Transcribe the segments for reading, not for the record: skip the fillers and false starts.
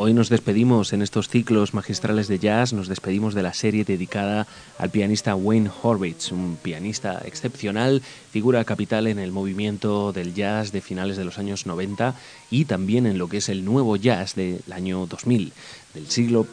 Hoy nos despedimos en estos ciclos magistrales de jazz, nos despedimos de la serie dedicada al pianista Wayne Horvitz, un pianista excepcional, figura capital en el movimiento del jazz de finales de los años 90 y también en lo que es el nuevo jazz del año 2000, del siglo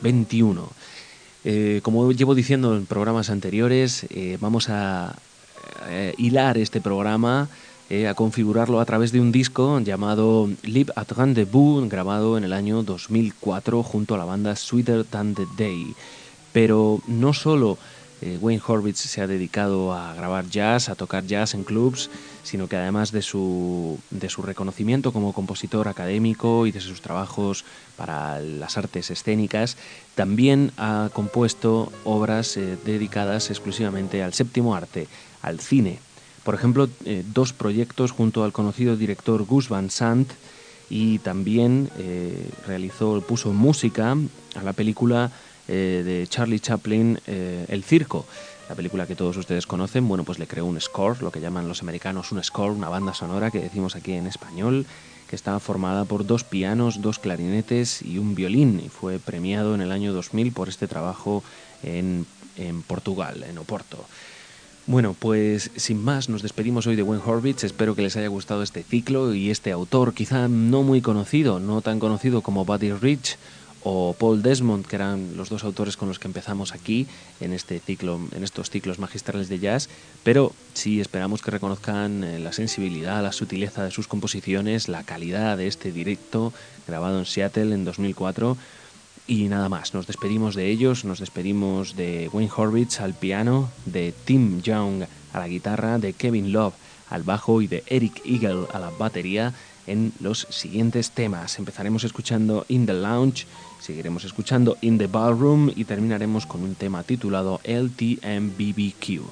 XXI. Como llevo diciendo en programas anteriores, vamos a hilar este programa, a configurarlo a través de un disco llamado Live at Rendezvous, grabado en el año 2004 junto a la banda Sweeter Than the Day. Pero no solo Wayne Horvitz se ha dedicado a grabar jazz, a tocar jazz en clubs, sino que además de su reconocimiento como compositor académico y de sus trabajos para las artes escénicas, también ha compuesto obras dedicadas exclusivamente al séptimo arte, al cine. Por ejemplo, dos proyectos junto al conocido director Gus Van Sant, y también puso música a la película de Charlie Chaplin, El Circo. La película que todos ustedes conocen, bueno, pues le creó un score, lo que llaman los americanos un score, una banda sonora que decimos aquí en español, que estaba formada por 2 pianos, 2 clarinetes y un violín, y fue premiado en el año 2000 por este trabajo en Portugal, en Oporto. Bueno, pues sin más, nos despedimos hoy de Wayne Horvitz. Espero que les haya gustado este ciclo y este autor, quizá no muy conocido, no tan conocido como Buddy Rich o Paul Desmond, que eran los dos autores con los que empezamos aquí en este ciclo, en estos ciclos magistrales de jazz, pero sí esperamos que reconozcan la sensibilidad, la sutileza de sus composiciones, la calidad de este directo grabado en Seattle en 2004. Y nada más, nos despedimos de ellos, nos despedimos de Wayne Horvitz al piano, de Tim Young a la guitarra, de Kevin Love al bajo y de Eric Eagle a la batería en los siguientes temas. Empezaremos escuchando In the Lounge, seguiremos escuchando In the Ballroom y terminaremos con un tema titulado LTMBBQ.